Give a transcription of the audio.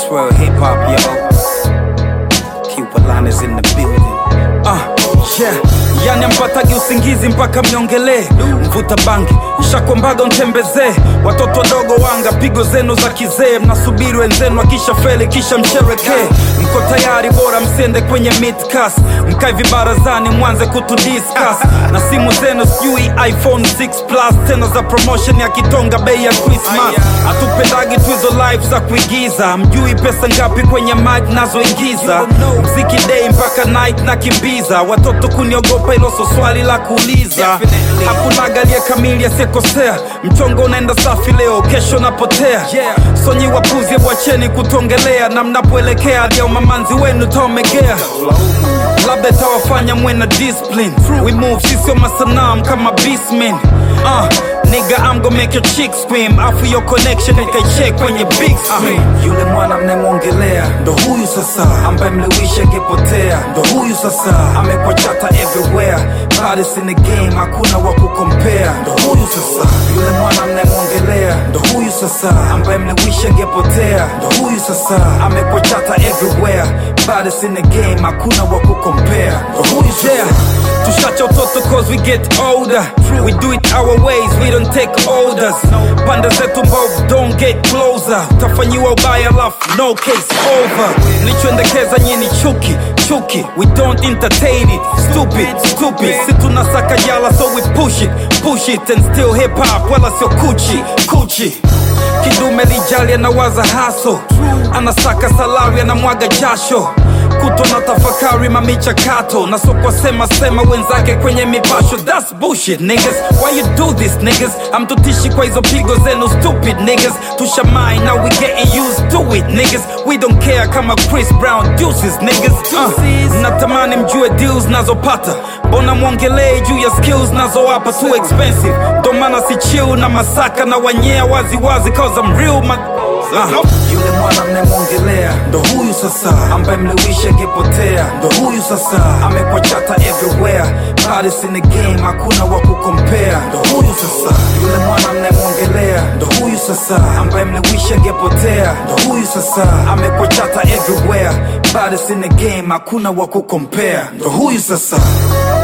real hip hop, yo. Cuba Line is in the building. Yeah. Yani mpatagi usingizi mpaka mnyongelee. Mvuta bangi, nshakwambaga untembezee. Watoto wadogo wanga, pigo zenu za kizee. Mnasubiri wenzenu wakisha feli, kisha msherekee. Mko tayari bora msiende kwenye midcast. Mkai vibarazani mwanze kutudiscuss. Na simu zenu sijui iPhone 6 Plus. Tena za promotion ya kitonga bei ya Christmas. Hatupendagi tu hizo live za kuigiza. Mjui pesa ngapi kwenye mic nazoingiza. Mziki day mpaka night na kimbiza. Watoto kuniogopa ilo so swali la kuuliza. Hakuna galia kamili asekosea. Mchongo unaenda safi leo, kesho napotea. Sonyi wapuzi wacheni kutongelea. Na mnapoelekea adia umamanzi wenu taomegea. Labda tawafanya mwena discipline. We move sisio masanam kama beastmen. Nigga, I'm gon' make your chick scream. Afu your connection check kwenye big screen. Yule mwana mnemongelea ndo huyu sasa, ambaye mlewisha gepotea ndo huyu sasa. Amekwa chata everywhere, baddest in the game, hakuna waku compare ndo huyu sasa. Yule mwana mnemongelea ndo huyu sasa, ambaye mlewisha gepotea ndo huyu sasa. Amekwa chata everywhere, baddest in the game, hakuna waku compare ndo huyu sasa. Tushacha utoto cause we get older. We do it our ways, we don't take orders. Panda zetu mbovu, don't get closer. Utafanyiwa ubaya lafu, no case over. Mlichoendekeza nyini chuki, chuki. We don't entertain it, stupid, stupid. Si tunasaka jala so we push it and still hip hop, wala sio kuchi, kuchi. Kidume lijali anawaza haso. Anasaka salari anamwaga jasho. Kuto na tafakari mamichakato. Na sokwa sema wenzake kwenye mipasho. That's bullshit niggas, why you do this niggas? Amtutishi kwa hizo pigo zenu stupid niggas. Tushamai now we getting used to it niggas. We don't care kama Chris Brown deuces niggas. Natamani mjue deals nazopata. Bona mwongelee juu ya skills nazowapa. Too expensive, ndo maana si chill na masaka. Na wanyea wazi wazi cause I'm real Yule mwana mnemongelea ndo huyu sasa, ambaye mlewisha gepotea ndo huyu sasa. Amekwa chata everywhere, baddest in the game, hakuna waku compare ndo huyu sasa. Yule mwana mnemongelea ndo huyu sasa, ambaye mlewisha gepotea ndo huyu sasa. Amekwa chata everywhere, baddest in the game, hakuna waku compare ndo huyu sasa.